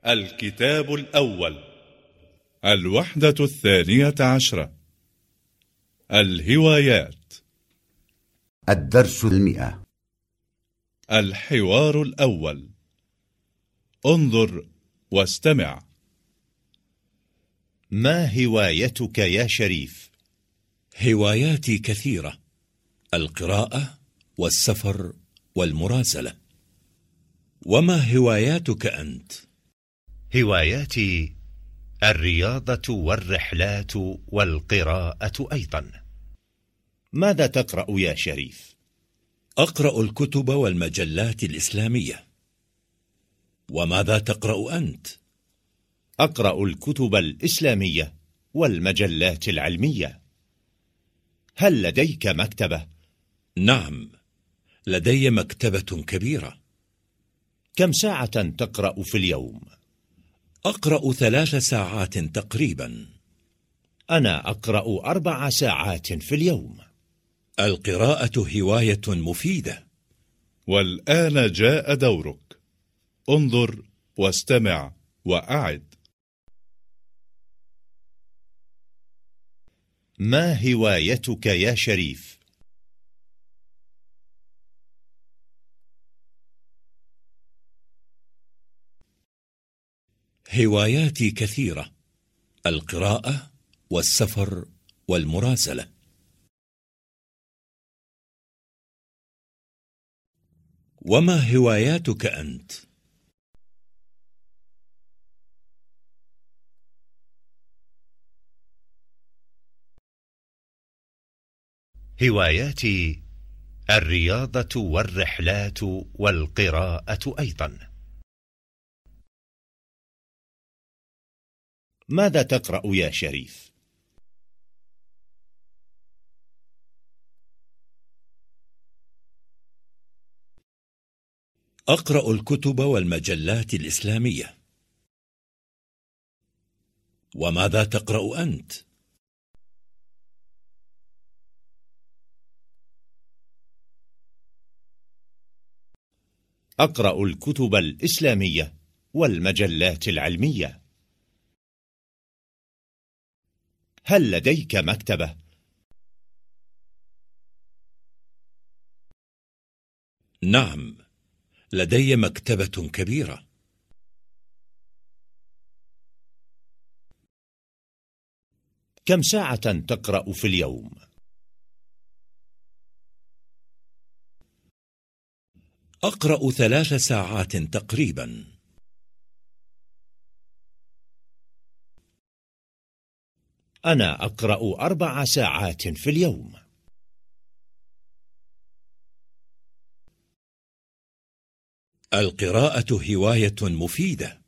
الكتاب الأول. الوحدة 12. الهوايات. الدرس 100. الحوار الأول. انظر واستمع. ما هوايتك يا شريف؟ هواياتي كثيرة: القراءة والسفر والمراسلة. وما هواياتك أنت؟ هواياتي الرياضة والرحلات والقراءة أيضا. ماذا تقرأ يا شريف؟ أقرأ الكتب والمجلات الإسلامية. وماذا تقرأ أنت؟ أقرأ الكتب الإسلامية والمجلات العلمية. هل لديك مكتبة؟ نعم، لدي مكتبة كبيرة. كم ساعة تقرأ في اليوم؟ أقرأ 3 ساعات تقريبا. أنا أقرأ 4 ساعات في اليوم. القراءة هواية مفيدة. والآن جاء دورك. انظر واستمع وأعد. ما هوايتك يا شريف؟ هواياتي كثيرة: القراءة والسفر والمراسلة. وما هواياتك أنت؟ هواياتي الرياضة والرحلات والقراءة أيضا. ماذا تقرأ يا شريف؟ أقرأ الكتب والمجلات الإسلامية. وماذا تقرأ أنت؟ أقرأ الكتب الإسلامية والمجلات العلمية. هل لديك مكتبة؟ نعم، لدي مكتبة كبيرة. كم ساعة تقرأ في اليوم؟ أقرأ 3 ساعات تقريبا. أنا أقرأ 4 ساعات في اليوم. القراءة هواية مفيدة.